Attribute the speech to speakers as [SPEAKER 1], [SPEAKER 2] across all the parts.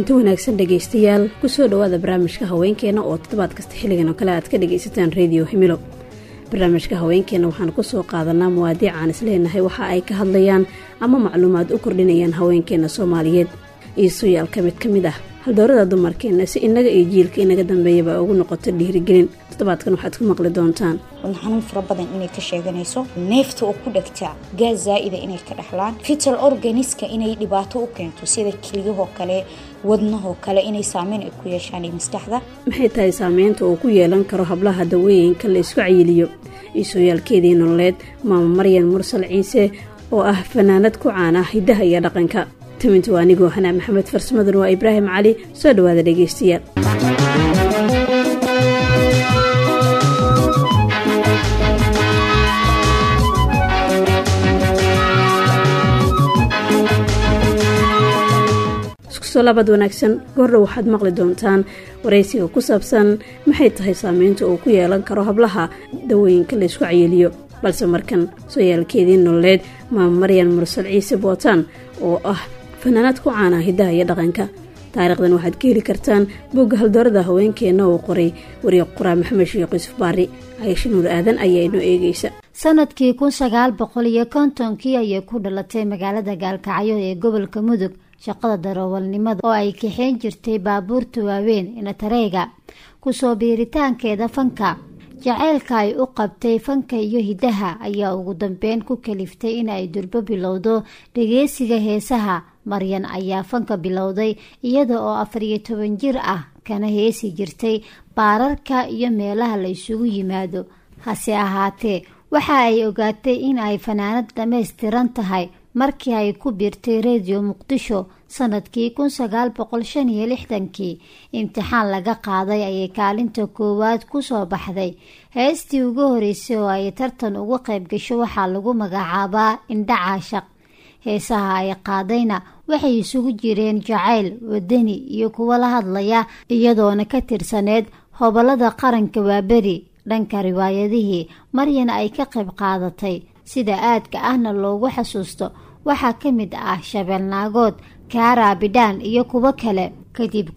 [SPEAKER 1] kulanti wanaagsan dhageystayaal kusoo dhawaada barnaamijka haweenkeena oo toddobaad kasta xilligan oo kale aad ka dhageysataan radio himilo. barnaamijka haweenkeena waxaan kusoo qaadanaa muwaadiic aan isleenahay waxa ay ka hadlayaan ama macluumaad u kordhinayaan haweenkeena Soomaaliyeed iyo su'aal ka mid ah haldoorada dumarkeena si inaga iyo jiilka inaga dambeeyaba ugu noqoto dhiirigelin. toddobaadkan waxaad ku maqli doontaan
[SPEAKER 2] xanuun fara badan inay ka sheeganayso, neefta oo ku dhagta, gaas zaa'ida inay ka dhaxlaan, vital organiska inay dhibaato u keento sida kelyahoo kale, wadnahoo kale inay saameyn ay ku yeeshaan maskaxda.
[SPEAKER 1] maxay tahay saameynta uu ku yeelan karo hablaha dawooyinka la isku cayiliyo iyo su'aalkeedii nololeed maama Maryan Mursal Ciise oo ah fanaanad ku caan ah hidaha iyo dhaqanka. timintu waa anigoo Hanaa Maxamed, farsamaduna waa Ibraahim Cali. soo dhawaada dhageystayaal. labad wanaagsan goorna waxaad maqli doontaan wareysiga ku saabsan maxay tahay saameynta uu ku yeelan karo hablaha dawooyinka la isku cayiliyo. balse markan su'aalkeedii nololeed maama Maryan Mursal Ciise bootaan oo ah fanaanad ku caan ah hidaha iyo dhaqanka. taariikhdan waxaad ka heli kartaan bogga haldoorada haweenkeena oo qoray wariye Quraan Maxamed Sheekh Yusuf Baari. Aisha Nuur Aadan ayaa inoo eegaysa.
[SPEAKER 3] sanadkii 1950 ayay ku dhalatay magaalada Gaalkacyo ee gobolka Mudug. shaqada darawalnimada oo ay kaxeen jirtay baabuurta waaweyn ina tareega kusoo biiritaankeeda fanka. jaceylka ay u qabtay fanka iyo hidaha ayaa ugu dambeyn ku kaliftay in ay durbo bilowdo dhageysiga heesaha. Maryan ayaa fanka bilowday iyada oo 14 jir ah, kana heesi jirtay baararka iyo meelaha la isugu yimaado. hase ahaatee waxa ay ogaatay in ay fanaanad dhammaystiran tahay markii ay ku biirtay Radio Muqdisho sanadkii 1965. imtixaan laga qaaday ayay kaalinta koowaad ku soo baxday. heestii ugu horeysay oo ay tartan uga qayb gasho waxaa lagu magacaabaa Indha Caashaq. heesaha ay qaadayna waxay isugu jireen jacayl, wadani iyo kuwa la hadlaya, iyadoona ka tirsaneed hobolada qaranka waaberi. dhanka riwaayadihii Maryan ay ka qayb qaadatay sida aadka ahna loogu xasuusto waxaa ka mid ah Shabeelnaagood, Kaara Bidhaan iyo kuwa kale. kadib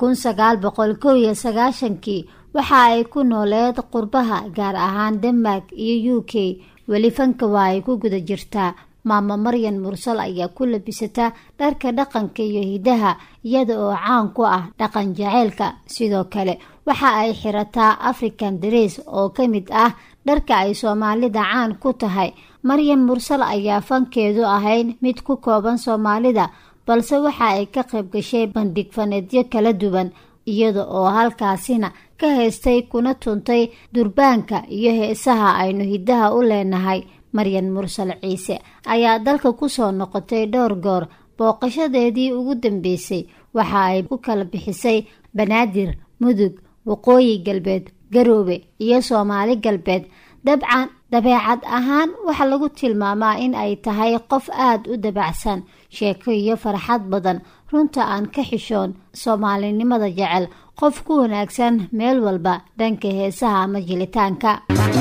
[SPEAKER 3] 1991 waxa ay ku nooleed qurbaha, gaar ahaan Denmark iyo UK. weli fanka waa ay ku guda jirtaa. maama Maryan Mursal ayaa ku labisata dharka dhaqanka iyo hidaha iyada oo caan ku ah dhaqan jaceylka. sidoo kale waxa ay xirataa African dress oo ka mid ah dharka ay Soomaalida caan ku tahay. Maryan Mursal ayaa fankeedu ahayn mid ku kooban Soomaalida, balse waxa ay ka qayb gashay bandhig faneedyo kala duwan, iyada oo halkaasina ka heestay kuna tuntay durbaanka iyo heesaha aynu hidaha u leenahay. Maryan Mursal Ciise ayaa dalka ku soo noqotay dhowr goor. booqashadeedii ugu dambeysay waxa ay ku kala bixisay Banaadir, Mudug, Waqooyi Galbeed, Garoobe iyo Soomaali Galbeed. dabcan dabeecad ahaan waxa lagu tilmaamaa in ay tahay qof aad u dabacsan, sheeko iyo farxad badan, runta aan ka xishoon, Soomaalinimada jecel, qof ku wanaagsan meel walba dhanka heesaha ama jilitaanka.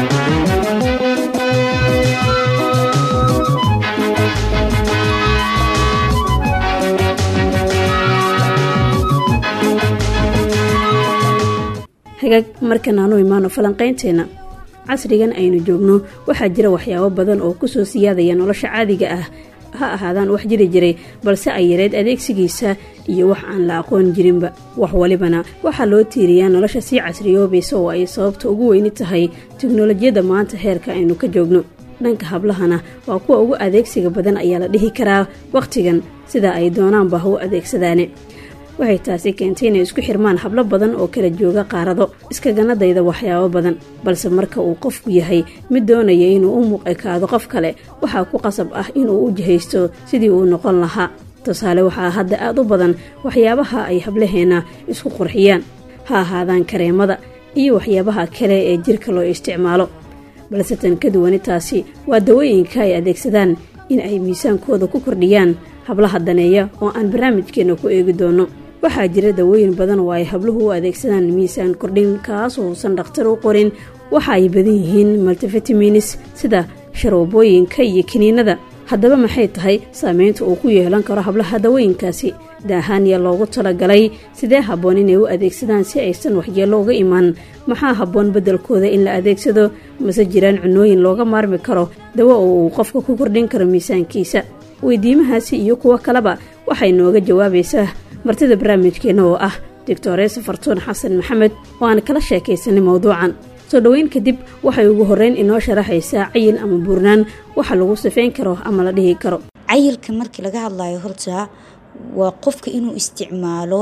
[SPEAKER 1] hagaag markan aanu imaano falanqaynteena. casrigan aynu joogno waxaa jira waxyaabo badan oo kusoo siyaadaya nolosha caadiga ah, ha ahaadaan wax jiri jiray balse ay yareed adeegsigiisa iyo wax aan la aqoon jirinba. wax walibana waxaa loo tiiriyaa nolosha sii casriyoobaysa oo ay sababta ugu weyni tahay tiknolojiyadda maanta heerka aynu ka joogno. dhanka hablahana waa kuwa ugu adeegsiga badan ayaa la dhihi karaa waqtigan, sida ay doonaanba ha u adeegsadaane. waxay taasi keentay inay isku xirmaan hablo badan oo kala jooga qaarado, iskagana dayda waxyaabo badan. balse marka uu qofku yahay mid doonaya inuu u muuqekaado qof kale, waxaa ku qasab ah inuu u jihaysto sidii uu noqon lahaa. tusaale waxaa hadda aad u badan waxyaabaha ay hablaheena isku qurxiyaan, ha ahaadaan kareemada iyo waxyaabaha kale ee jirka loo isticmaalo. balse tan ka duwani taasi waa dawooyinka ay adeegsadaan in ay miisaankooda ku kordhiyaan hablaha daneeya oo aan barnaamijkeena ku eegi doono. waxaa jira dawooyin badan oo ay habluhu u adeegsadaan miisaan kordhin, kaas oo uusan dhakhtar u qorin. waxa ay badan yihiin multivitamins sida sharoobooyinka iyo kiniinada. haddaba maxay tahay saameynta uu ku yeelan karo hablaha dawooyinkaasi? daahaanya loogu talagalay sidee habboon inay u adeegsadaan si aysan waxyeello uga imaan maxaa habboon beddelkooda in la adeegsado mase jiraan cunooyin looga maarmi karo dawo oo uu qofka ku kordhin karo miisaankiisa weydiimahaasi iyo kuwo kaleba waxay nooga jawaabaysaa martida barnaamijkeenna oo ah doctoresa fartuun xasan maxamed oo aan kala sheekaysanay mawduucan soo dhoweyn kadib waxay ugu horreyn inoo sharaxaysaa cayil ama buurnaan waxa lagu sifayn karo ama la dhihi karo
[SPEAKER 2] cayilka markii laga hadlayo horta waa qofka inuu isticmaalo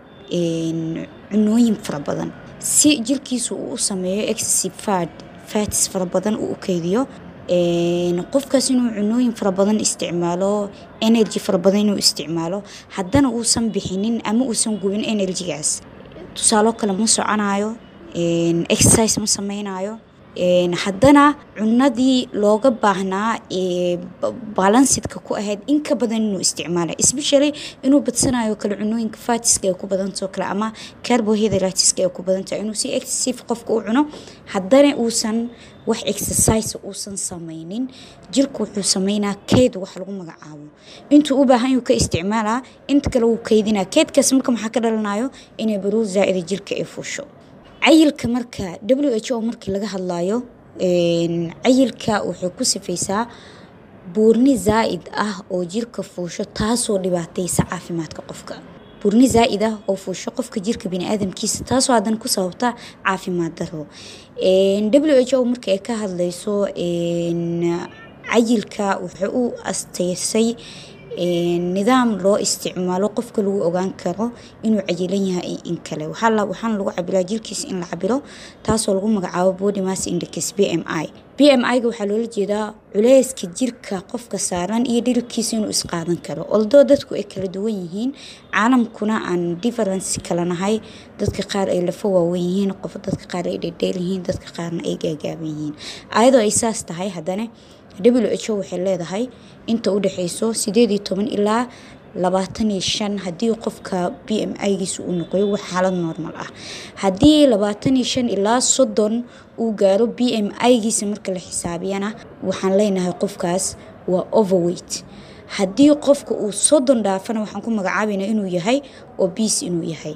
[SPEAKER 2] cunooyin fara badan si jirkiisu uu u sameeyo excessive fats fara badan uu u keydiyo qofkaas inuu cunooyin fara badan isticmaalo energy fara badan inuu isticmaalo haddana uusan bixinin ama uusan gubin energygaas tusaalo kale ma soconayo exercise ma sameynayo haddana cunadii looga baahnaa balansidka ku ahayd in ka badan inuu isticmaala especially inuu badsanayo kale cunooyinka fatiska ay ku badantao kale ama carbohydrateska ay ku badantahay inuu si excessive qofka u cuno haddana uusan wax exercise uusan sameynin jirku wuxuu sameynaa keyd wax lagu magacaabo intuu u baahan yahay ka isticmaalaa inta kale uu keydinaa keydkaas marka maxaa ka dhalanayo inay baruur zaa'id jirka ay fuusho cayilka marka WHO markii laga hadlayo cayilka wuxuu ku sifaysaa buurni zaa'id ah oo jirka fuusho taasoo dhibaataysa caafimaadka qofka buurni zaa'id ah oo fuusho qofka jirka bini'aadamkiisa taasoo haddana ku sababta caafimaad daro WHO markii ay ka hadlayso cayilka wuxuu u asteysay nidaam loo isticmaalo qofka lagu ogaan karo inuu cayilan yahay in kale waxaan lagu cabiraa jirkiisa in la cabiro taasoo lagu magacaabo body mass index BMI-ga waxaa loola jeedaa culeyska jirka qofka saaran iyo dhirkiisa inuu isqaadan karo although dadku ay kala duwan yihiin caalamkuna aan difference kala nahay dadka qaar ay lafo waaweyn yihiin dadka qaar ay dhedheel yihiin dadka qaarna ay gaagaaban yihiin ayadoo ay saas tahay haddana WHO waxay leedahay inta u dhaxayso 18 ilaa 25 haddii qofka BMI-giisu uu noqoyo wax xaalad normal ah haddii 25 ilaa 30 uu gaaro BMI-giisa marka la xisaabiyana waxaan leenahay qofkaas waa overweight haddii qofka uu 30 dhaafana waxaan ku magacaabaynaa inuu yahay obese inuu yahay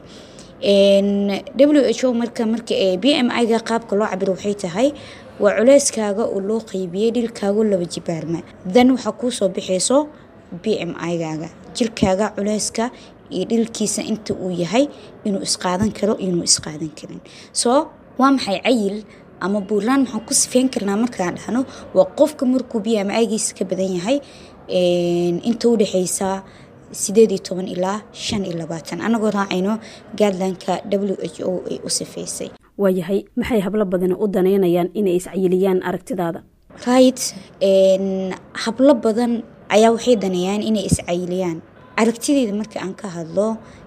[SPEAKER 2] WHO marka BMI-ga qaabka loo cabiro waxay tahay waa culeyskaaga oo loo qaybiyay dhilkaaga laba jibaarma dan waxa ku soo bixeyso BMI-gaaga jirkaaga culeyska iyo dhilkiisa inta uu yahay inuu isqaadan karo inuu isqaadan karin soo waa maxay cayil ama buuraan maxaan ku sifeyn karnaa markaan dhahno waa qofka markuu BMI-giisa ka badan yahay inta u dhaxaysa 18 ilaa 25 anagoo raacayno guideline-ka WHO ay u sifeysay
[SPEAKER 1] waayahay maxay hablo badan u daneynayaan inay iscayiliyaan aragtidaada
[SPEAKER 2] right hablo badan ayaa waxay daneeyaan inay iscayiliyaan aragtideeda marka aan ka hadlo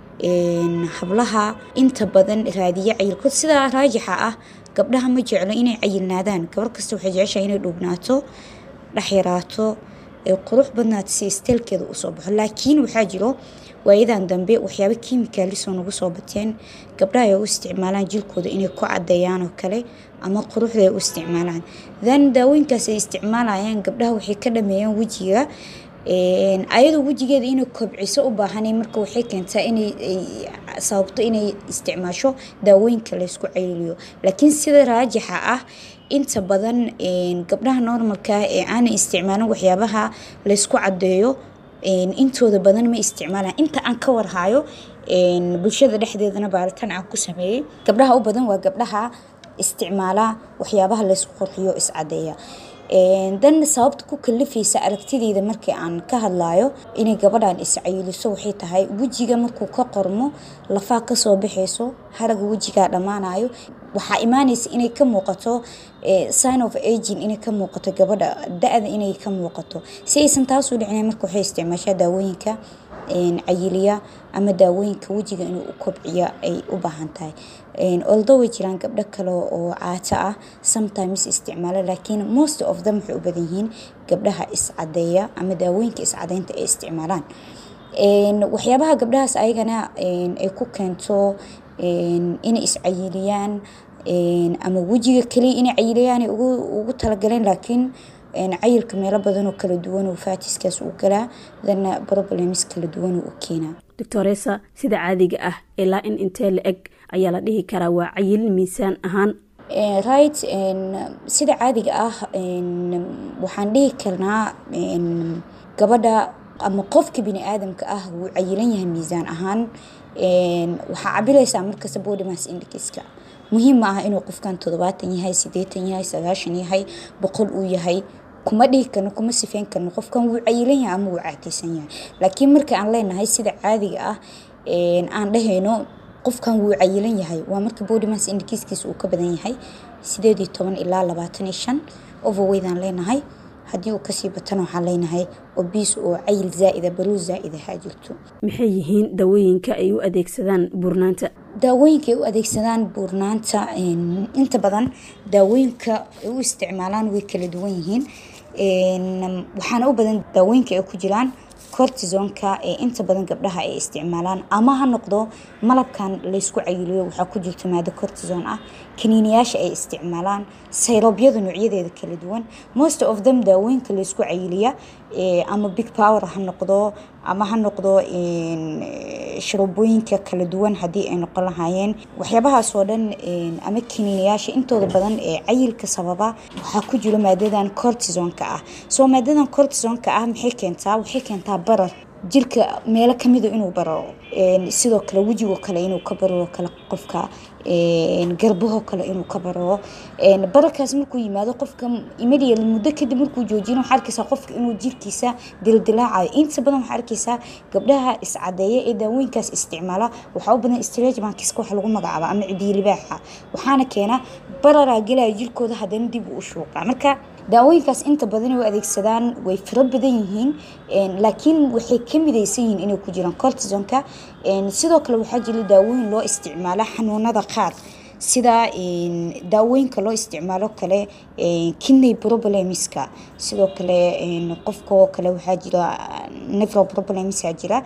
[SPEAKER 2] hablaha inta badan raadiya cayilkood sida raajixa ah gabdhaha ma jeclo inay cayilnaadaan gabar kasta waxay jeceshahay inay dhuubnaato dhaxyaraato qurux badnaad si isteelkeeda u soo baxo laakiin waxaa jiro waayadan dambe waxyaabo kiimikaalis oo nagu soo bateen gabdhaha ay u isticmaalaan jirkooda inay ku cadeeyaan oo kale ama quruxda ay u isticmaalaan dan daawooyinkaas ay isticmaalayaan gabdhaha waxay ka dhameeyaan wejiga ayadoo wejigeeda inay kobciso u baahanay marka waxay keentaa inay sababto inay isticmaasho daawooyinka la isku cayiliyo laakiin sida raajixa ah inta badan gabdhaha normalka ee aan isticmaalin waxyaabaha la isku cadeeyo intooda badan ma isticmaalaan inta aan ka warhayo bulshada dhexdeedana baaritaan aan ku sameeyay gabdhaha u badan waa gabdhaha isticmaala waxyaabaha la isku qurxiyo iscadeeya dan sababta ku kalifaysa aragtideeda markii aan ka hadlayo inay gabadhan iscayiliso waxay tahay wejiga markuu ka qormo lafaa ka soo bixayso haraga wejiga dhamaanayo waxaa imaanaysa inay ka muuqato sign of aging inay ka muuqato gabadha da'da inay ka muuqato si aysan taas u dhicin marka waxay isticmaashaa daawooyinka cayiliya ama daawooyinka wejiga inuu u kobciyo ay u baahan tahay although way jiraan gabdho kale oo caata ah sometimes isticmaala laakiin most of them waxay u badan yihiin gabdhaha iscadeeya ama daawooyinka iscadeynta ay isticmaalaan waxyaabaha gabdhahaas ayagana ay ku keento inay iscayiliyaan ama wejiga kaliya inay cayiliyaan ugu talagaleen laakiin cayilka meelo badan oo kala duwan oo faatiskaas uu galaa dana problems kala duwan oo keenaa.
[SPEAKER 1] Doctoressa, sida caadiga ah ilaa in intee la eg ayaa la dhihi karaa waa cayil miisaan ahaan?
[SPEAKER 2] Right, sida caadiga ah waxaan dhihi karnaa gabadha ama qofka bini'aadamka ah wuu cayilan yahay miisaan ahaan. Waxaa cabiraysaa markasta body mass index-ka. muhiim ma aha inuu qofkan 70 yahay, 80 yahay, 90 yahay, 100 uu yahay. kuma dhihi karno, kuma sifeyn karno qofkan wuu cayilan yahay ama wuu caateysan yahay. laakiin marka aan leenahay sida caadiga ah aan dhahayno qofkan wuu cayilan yahay waa marka body mass index-kiisa uu ka badan yahay 18 ilaa 25. overweight aan leenahay. haddii uu kasii batana waxaan leenahay obese oo cayil zaa'ida, baruur zaa'ida ha jirto.
[SPEAKER 1] maxay yihiin dawooyinka ay u adeegsadaan buurnaanta?
[SPEAKER 2] daawooyinka ay u adeegsadaan buurnaanta inta badan daawooyinka ay u isticmaalaan way kala duwan yihiin. waxaana u badan daawooyinka ay ku jiraan cortisonka inta badan gabdhaha ay isticmaalaan, ama ha noqdo malabkan la isku cayiliyo waxaa ku jirta maado cortison ah, kaniiniyaasha ay isticmaalaan, sayrobyada noocyadeeda kala duwan. most of them daawooyinka la isku cayiliya ama big power ha noqdo ama ha noqdo sharobooyinka kala duwan haddii ay noqon lahaayeen. waxyaabahaas oo dhan ama kaniiniyaasha intooda badan ee cayilka sababa waxaa ku jira maadadan cortisonka ah. soo maadadan cortisonka ah maxay keentaa? waxay keentaa barar jirka meelo kamida inuu bararo, sidoo kale wejiga kale inuu ka bararo, kale qofka garbaha kale inuu ka bararo. bararkaas markuu yimaado qofka immediately muddo kadib markuu joojino waxaa arkaysaa qofka inuu jirkiisa dildilaacayo. inta badan waxaa arkaysaa gabdhaha iscadeeya ee daawooyinkaas isticmaala waxaa u badan stretch marks wax lagu magacaabo ama cidiyo libaaxa, waxaana keena bararaa gelaya jirkooda haddana dib u shuuqa. marka daawooyinkaas inta badan ay adeegsadaan way fara badan yihiin, laakiin waxay ka midaysan yihiin inay ku jiraan cortisonka. sidoo kale waxaa jira daawooyin loo isticmaalo xanuunada qaar sida daawooyinka loo isticmaalo kale kidney problemska. sidoo kale qofka kale waxaa jira nephro problems jira.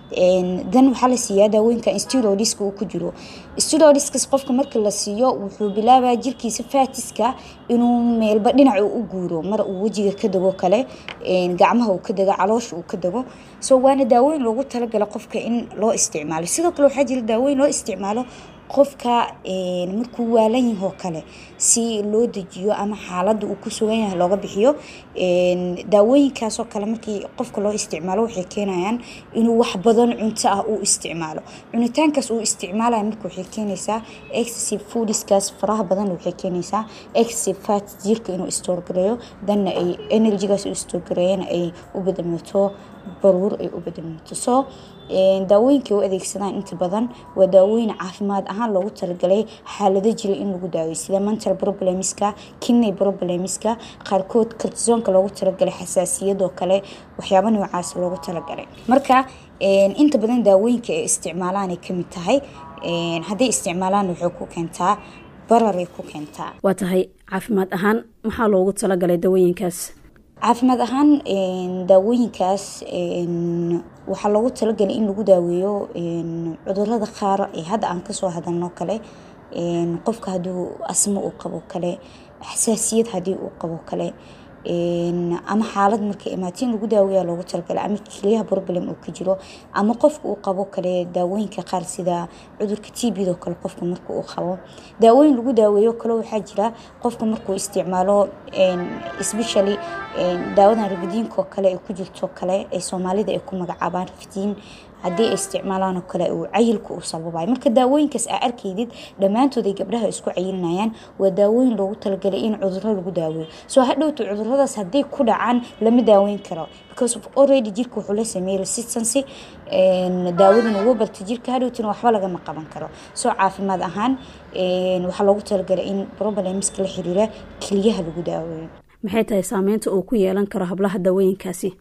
[SPEAKER 2] dan waxaa la siiyaa daawooyinka steroidska uu ku jiro. steroidskas qofka marka la siiyo wuxuu bilaabaa jirkiisa faatiska inuu meelba dhinac u guuro, mar uu wajiga ka dago kale, gacmaha uu ka dago, caloosha uu ka dago. soo waana daawooyin loogu talagalo qofka in loo isticmaalo. sidoo kale waxaa jira daawooyin loo isticmaalo qofka markuu waalan yahay oo kale si loo dejiyo ama xaaladda uu ku sugan yahay looga bixiyo. daawooyinkaas oo kale markii qofka loo isticmaalo waxay keenayaan inuu wax badan cunto ah uu isticmaalo. cunitaankaas uu isticmaalayo marka waxay keenaysaa excessive foodskaas faraha badan waxay keenaysaa excessive fat jirka inuu store gareeyo, danna ay energygaas u store gareeyana ay u badalmato baruur ay u badalmato. soo daawooyinka u adeegsadaan inta badan waa daawooyin caafimaad ahaan loogu talagalay xaalado jira in lagu daaweeyo sida mental problemska, kidney problemska, qaarkood cortisonka loogu talagalay xasaasiyadoo kale, waxyaabo noocaas loogu talagalay. marka inta badan daawooyinka ay isticmaalaan ay kamid tahay hadday isticmaalaan waxay ku keentaa bararay ku keentaa.
[SPEAKER 1] waa tahay caafimaad ahaan maxaa loogu talagalay daawooyinkaas?
[SPEAKER 2] caafimaad ahaan daawooyinkaas waxaa loogu talagalay in lagu daaweeyo cudurrada qaar ee hadda aan kasoo hadalno kale. qofka hadduu asmo uu qabo kale, xasaasiyad haddii uu qabo kale, ama xaalad marka imaatiin lagu daaweeyaa loogu talagalay, ama keliyaha problem uu ka jiro, ama qofka uu qabo kale daawooyinka qaar sida cudurka TB-da kale qofka marka uu qabo daawooyin lagu daaweeyo kale. waxaa jira qofka markuu isticmaalo especially daawadan rafdiinka kale ee ku jirto kale ee Soomaalida ay ku magacaabaan rafdiin, haddii ay isticmaalaan oo kale uu cayilku u sababayo. marka daawooyinkaas aad arkaydid dhammaantood ay gabdhaha isku cayilinayaan waa daawooyin loogu talagalay in cudurro lagu daaweeyo. soo hadhowtu cudurradaas haddii ku dhacaan lama daaweyn karo because of already jirka wuxuu la sameeyay resistance. daawadan ugu barta jirka hadhowtuna waxba lagama qaban karo. soo caafimaad ahaan waxaa loogu talagalay in problemska la xiriira keliyaha lagu daaweeyo.
[SPEAKER 1] maxay tahay saameynta uu ku yeelan karo hablaha daawooyinkaasi?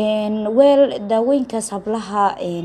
[SPEAKER 2] daawooyinkaas hablaha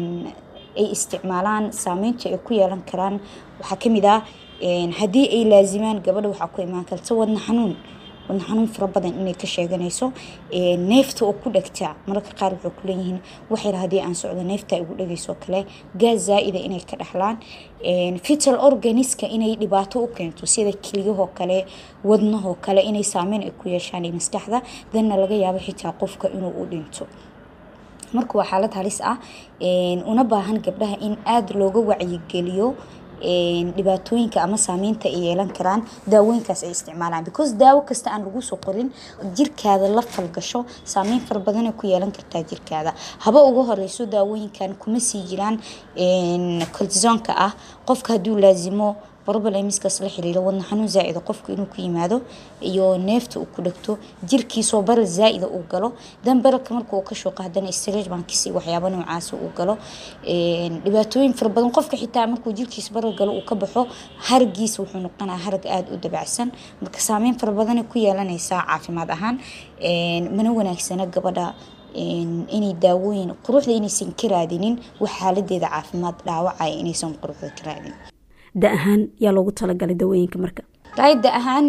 [SPEAKER 2] ay isticmaalaan saameynta ay ku yeelan karaan waxaa kamid ah haddii ay laazimaan gabadha waxaa ku imaan karta wadna xanuun. wadna xanuun fara badan inay ka sheeganayso neefta oo ku dhagta mararka qaar wuxuu ku leeyihiin waxay hadii aan socdo neefta igu dhagayso kale gaas zaa'ida inay ka dhaxlaan fetal organiska inay dhibaato u keento sida kiliyaha kale wadnaha kale inay saameyn ku yeeshaan maskaxda dadna laga yaabo xitaa qofka inuu u dhinto marka waa xaalad halis ah una baahan gabdhaha in aad looga wacyigeliyo dhibaatooyinka ama saameynta ay yeelan karaan daawooyinkaas ay isticmaalaan because daawo kasta aan lagu soo qorin jirkaada la falgasho saameyn fara badan ku yeelan kartaa jirkaada haba ugu horeyso daawooyinkan kuma sii jiraan cortisonka ah qofka haduu laazimo problemiskaas la xiriiro wadna xanuun zaa'id qofku inuu ku yimaado iyo neefta uu ku dhagto jirkiisa bar zaa'id uu galo dan barka markuu ka shaqo hadana stage bankisi waxyaabo noocaas uu galo dhibaatooyin fara badan qofka xitaa markuu jirkiisa bar galo uu ka baxo hargiisa wuxuu noqonaa harag aad u dabacsan marka saameyn fara badan ku yeelanaysa caafimaad ahaan mana wanaagsana gabadha inay daawooyin quruxda inaysan ka raadinin wax xaaladeeda caafimaad dhaawacay inaysan quruxda ka raadin
[SPEAKER 1] da ahaan yaa loogu talagalay daawooyinka marka
[SPEAKER 2] da ahaan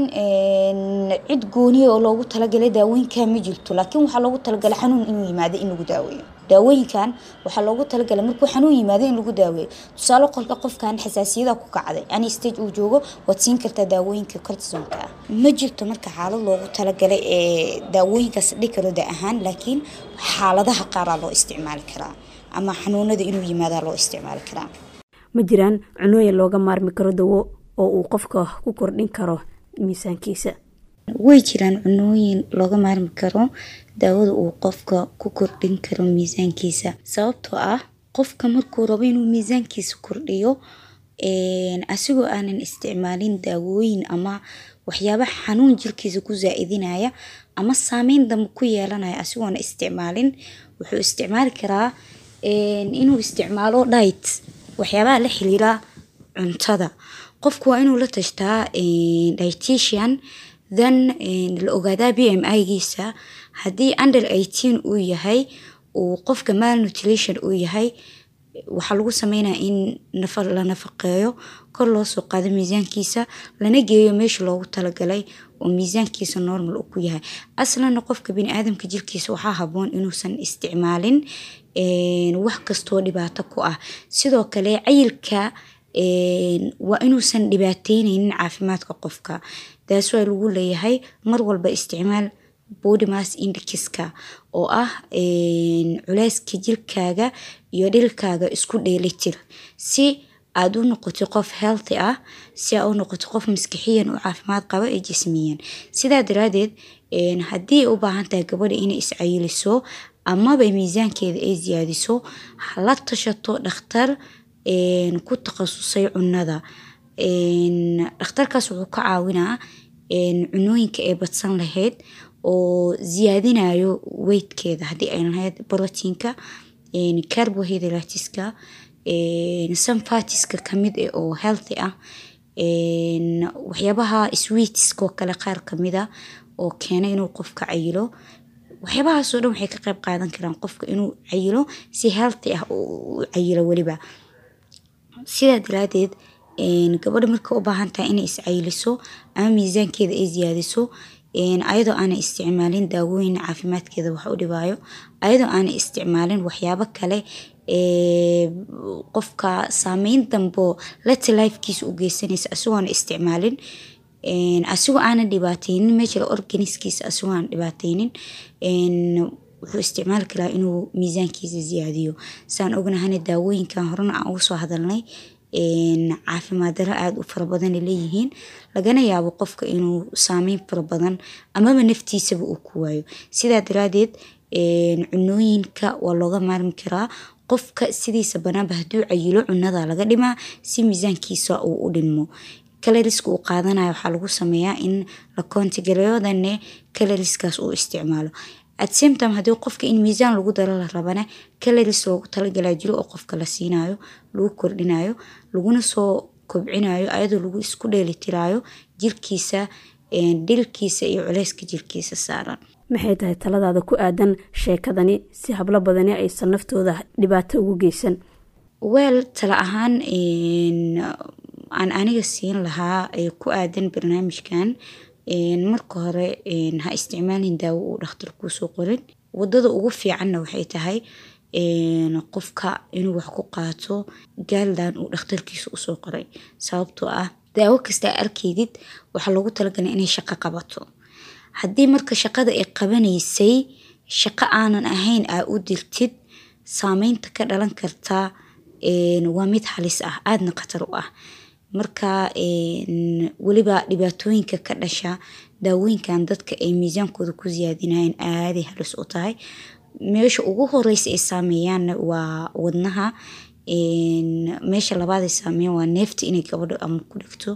[SPEAKER 2] cid gooniya oo loogu talagalay daawooyinka ma jirto laakiin waxa loogu talagalay xanuun inuu yimaado in lagu daaweeyo daawooyinkan waxa loogu talagalay markuu xanuun yimaado in lagu daaweeyo tusaale qofkan xasaasiyada ku kacday yani stage uu joogo waad siin kartaa daawooyinka cortisonka ma jirto marka xaalad loogu talagalay daawooyinkaas dhikaro da ahaan laakiin xaaladaha qaar loo isticmaali karaa ama xanuunada inuu yimaado loo isticmaali karaa
[SPEAKER 1] ma jiraan cunooyin looga maarmi karo dawo oo uu qofka ku kordhin karo miisaankiisa
[SPEAKER 2] way jiraan cunooyin looga maarmi karo daawada uu qofka ku kordhin karo miisaankiisa sababtoo ah qofka markuu rabo inuu miisaankiisa kordhiyo asigoo aanan isticmaalin daawooyin ama waxyaabo xanuun jirkiisa ku zaa'idinaya ama saameyn dambe ku yeelanaya asigoona isticmaalin wuxuu isticmaali karaa inuu isticmaalo diet waxyaabaha la xiriira cuntada qofku waa inuu la tashtaa dietitian then la ogaadaa BMI-giisa haddii under 18 uu yahay uu qofka malnutrition uu yahay waxaa lagu sameynaa in la nafaqeeyo kor loo soo qaado miisaankiisa lana geeyo meesha loogu talagalay oo miisaankiisa normal uu ku yahay aslan qofka bini'aadamka jirkiisa waxaa haboon inuusan isticmaalin wax kastoo dhibaato ku ah sidoo kale cayilka waa inuusan dhibaataynaynin caafimaadka qofka taas waa lagu leeyahay mar walba isticmaal body mass indexka oo ah culeyska jirkaaga iyo dhilkaaga isku dheelitir si aad u noqoto qof healthy ah si aad u noqoto qof maskaxiyan oo caafimaad qaba ee jismiyan sidaa daraadeed haddii u baahan tahay gabadha inay iscayiliso amaba miisaankeeda ay ziyaadiso la tashato dhakhtar ku takhasusay cunada dhakhtarkaas wuxuu ka caawinaa cunooyinka ay badsan lahayd oo ziyaadinayo weightkeeda haddii ay lahayd proteinka carbohydrateska some fatska kamid oo healthy ah waxyaabaha sweetska oo kale qaar kamida oo keena inuu qofka cayilo waxyaabahaasoo dhan waxay ka qayb qaadan karaan qofka inuu cayilo si healthy ah u cayilo weliba sidaa daraadeed gabadha marka u baahan tahay inay iscayiliso ama miisaankeeda ay ziyaadiso ayadoo aanay isticmaalin daawooyin caafimaadkeeda wax u dhibaayo ayadoo aanay isticmaalin waxyaabo kale qofka saameyn dambo lati lifekiisa u geysanaysa asigoona isticmaalin asigoo aanan dhibaataynin meesha organiskiisa asigoo aan dhibaataynin wuxuu isticmaali karaa inuu miisaankiisa ziyaadiyo saan ognahana daawooyinkan horena aan uga soo hadalnay caafimaad daro aada u fara badan leeyihiin lagana yaabo qofka inuu saameyn fara badan amaba naftiisaba uu ku waayo sidaa daraadeed cunooyinka waa looga maarmi karaa qofka sidiisa banaanba hadduu cayilo cunada laga dhimaa si miisaankiisa uu u dhinmo kaloriska uu qaadanayo waxaa lagu sameeyaa in la kontigareeyodane kaloriskaas uu isticmaalo at same time haddii qofka in miisaan lagu daro la rabana calories loogu talagalaa jiro oo qofka la siinayo lagu kordhinayo laguna soo kobcinayo ayadoo lagu isku dheelitiraayo jirkiisa dhilkiisa iyo culeyska jirkiisa saaran
[SPEAKER 1] maxay tahay taladaada ku aadan sheekadani si hablo badani aysan naftooda dhibaato ugu geysan
[SPEAKER 2] weel tala ahaan aan aniga siin lahaa ku aadan barnaamijkan marka hore ha isticmaalin daawo uu dhakhtar kuu soo qorin. wadada ugu fiicanna waxay tahay qofka inuu wax ku qaato gaaldan uu dhakhtarkiisa usoo qoray, sababtoo ah daawo kasta arkaydid waxaa loogu talagalay inay shaqo qabato. haddii marka shaqada ay qabanaysay shaqo aanan ahayn aa u dirtid, saameynta ka dhalan kartaa waa mid halis ah, aadna khatar u ah. marka weliba dhibaatooyinka ka dhasha daawooyinkan dadka ay miisaankooda ku siyaadinayaan aaday halis u tahay. meesha ugu horeysa ay saameeyaanna waa wadnaha, meesha labaad ay saameeyaan waa neefta inay gabadho ama ku dhigto,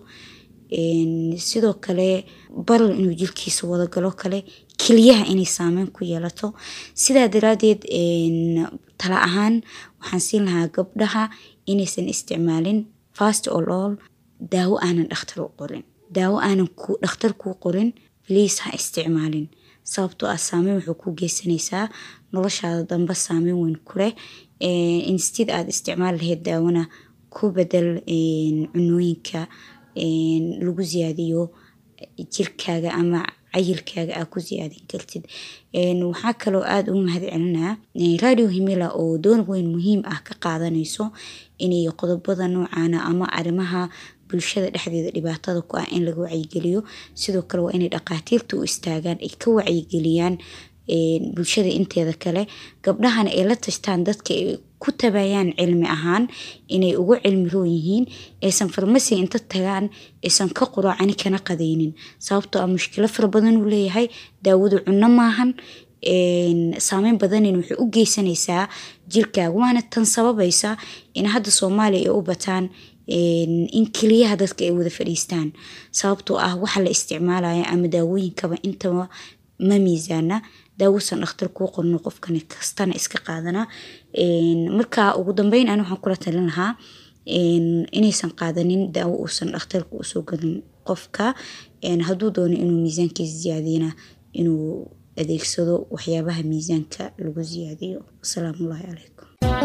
[SPEAKER 2] sidoo kale baral inuu jirkiisa wada galo kale, keliyaha inay saameyn ku yeelato. sidaa daraadeed tala ahaan waxaan siin lahaa gabdhaha inaysan isticmaalin fast or all daawo aanan dhakhtar u qorin. daawo aanan dhakhtar kuu qorin please ha isticmaalin, sababtoo ah saameyn wuxuu ku geysanaysaa noloshaada dambe, saameyn weyn ku leh. instead aad isticmaali lahayd daawona ku bedel cunooyinka lagu siyaadiyo jirkaaga ama cayilkaaga aa ku siyaadin kartid. waxaa kaloo aada ugu mahad celinaa Radio Himila oo door weyn muhiim ah ka qaadanayso inay qodobada noocaana ama arrimaha bulshada dhexdeeda dhibaatada ku ah in laga wacyigeliyo. sidoo kale waa inay dhaqaatiirta u istaagaan ay ka wacyigeliyaan bulshada inteeda kale, gabdhahana ay la tashtaan dadka ay ku tabayaan cilmi ahaan inay ugu cilmi roon yihiin, aysan farmasi inta tagaan aysan ka quraacani kana qadaynin, sababtoo ah mushkilo fara badan uu leeyahay. daawadu cunno maahan, saameyn badanin waxay u geysanaysaa jirkaaga, waana tan sababaysa in hadda Soomaaliya ay u bataan in keliyaha dadka ay wada fadhiistaan, sababtoo ah waxa la isticmaalaya ama daawooyinkaba intaba ma miisaana. daawosan dhakhtar kuu qorno qofkan kastana iska qaadana. marka ugu dambeyn aan waxaan kula talin lahaa inaysan qaadanin daawo uusan dhakhtarku usoo galin qofka. hadduu doono inuu miisaankiisa siyaadiyana inuu adeegsado waxyaabaha miisaanka lagu siyaadiyo. asalaamu calaykum.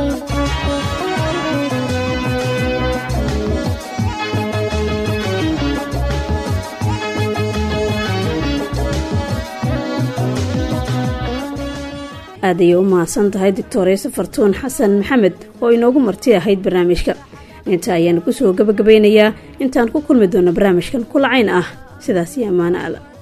[SPEAKER 1] aad ayay u mahadsan tahay doctorayse Fartuun Xasan Maxamed oo inoogu marti ahayd barnaamijka. inta ayaan ku soo gabagabeynayaa intaan ku kulmi doono barnaamijkan kulacayn ah. sidaas iyo amaano alla.